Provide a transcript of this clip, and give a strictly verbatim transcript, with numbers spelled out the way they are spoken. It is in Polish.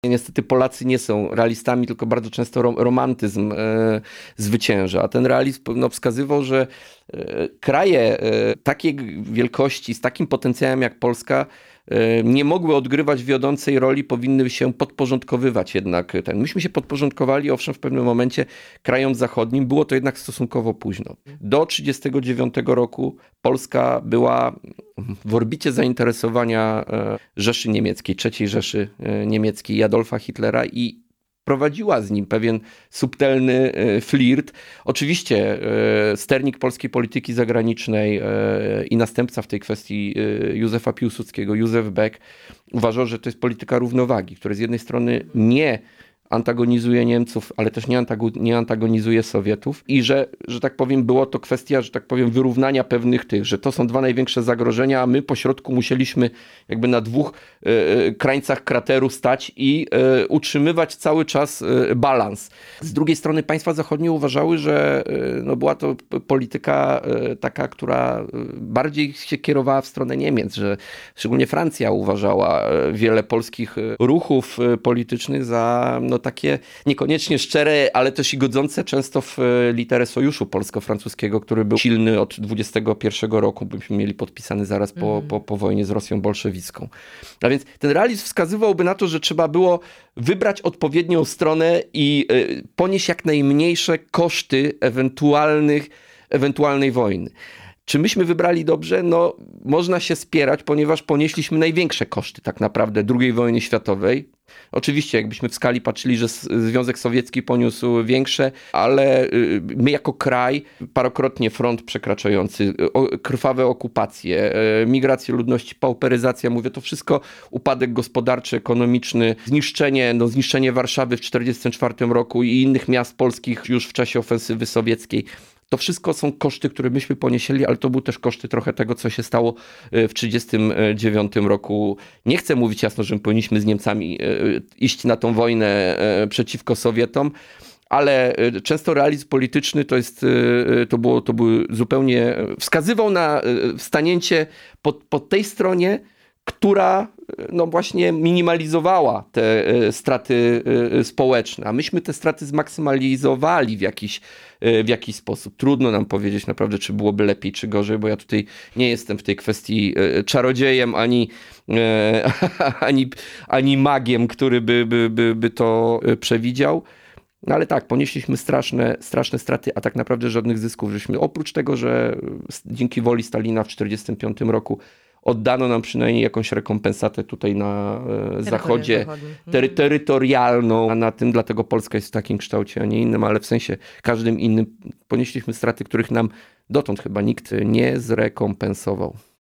Niestety Polacy nie są realistami, tylko bardzo często rom- romantyzm e, zwycięża. A ten realizm no, wskazywał, że e, kraje e, takiej wielkości, z takim potencjałem jak Polska, e, nie mogły odgrywać wiodącej roli, powinny się podporządkowywać jednak. Ten. Myśmy się podporządkowali, owszem, w pewnym momencie krajom zachodnim, było to jednak stosunkowo późno. Do trzydziestego dziewiątego roku Polska była w orbicie zainteresowania Rzeszy Niemieckiej, trzeciej Rzeszy Niemieckiej, Adolfa Hitlera i prowadziła z nim pewien subtelny flirt. Oczywiście sternik polskiej polityki zagranicznej i następca w tej kwestii Józefa Piłsudskiego, Józef Beck, uważał, że to jest polityka równowagi, która z jednej strony nie antagonizuje Niemców, ale też nie, antago- nie antagonizuje Sowietów i że, że tak powiem, było to kwestia, że tak powiem, wyrównania pewnych tych, że to są dwa największe zagrożenia, a my po środku musieliśmy jakby na dwóch e, krańcach krateru stać i e, utrzymywać cały czas e, balans. Z drugiej strony państwa zachodnie uważały, że e, no była to polityka e, taka, która bardziej się kierowała w stronę Niemiec, że szczególnie Francja uważała wiele polskich ruchów politycznych za no, takie niekoniecznie szczere, ale też i godzące często w literę sojuszu polsko-francuskiego, który był silny od dwudziestego pierwszego roku, byśmy mieli podpisany zaraz po, mm. po, po wojnie z Rosją bolszewicką. A więc ten realizm wskazywałby na to, że trzeba było wybrać odpowiednią stronę i y, ponieść jak najmniejsze koszty ewentualnych, ewentualnej wojny. Czy myśmy wybrali dobrze? No, można się spierać, ponieważ ponieśliśmy największe koszty tak naprawdę drugiej wojny światowej. Oczywiście, jakbyśmy w skali patrzyli, że Związek Sowiecki poniósł większe, ale my jako kraj, parokrotnie front przekraczający, krwawe okupacje, migracje ludności, pauperyzacja, mówię, to wszystko upadek gospodarczy, ekonomiczny, zniszczenie, no, zniszczenie Warszawy w tysiąc dziewięćset czterdziestym czwartym roku i innych miast polskich już w czasie ofensywy sowieckiej. To wszystko są koszty, które myśmy ponieśli, ale to były też koszty trochę tego, co się stało w tysiąc dziewięćset trzydziestym dziewiątym roku. Nie chcę mówić jasno, że my powinniśmy z Niemcami iść na tą wojnę przeciwko Sowietom, ale często realizm polityczny to jest, to było, to był zupełnie, wskazywał na stanięcie po, po tej stronie, która no właśnie minimalizowała te straty społeczne, a myśmy te straty zmaksymalizowali w jakiś, w jakiś sposób. Trudno nam powiedzieć naprawdę, czy byłoby lepiej, czy gorzej, bo ja tutaj nie jestem w tej kwestii czarodziejem, ani, ani, ani magiem, który by, by, by, by to przewidział. No ale tak, ponieśliśmy straszne, straszne straty, a tak naprawdę żadnych zysków żeśmy, oprócz tego, że dzięki woli Stalina w tysiąc dziewięćset czterdziestym piątym roku oddano nam przynajmniej jakąś rekompensatę tutaj na e, zachodzie, tery, terytorialną, a na tym dlatego Polska jest w takim kształcie, a nie innym, ale w sensie każdym innym ponieśliśmy straty, których nam dotąd chyba nikt nie zrekompensował.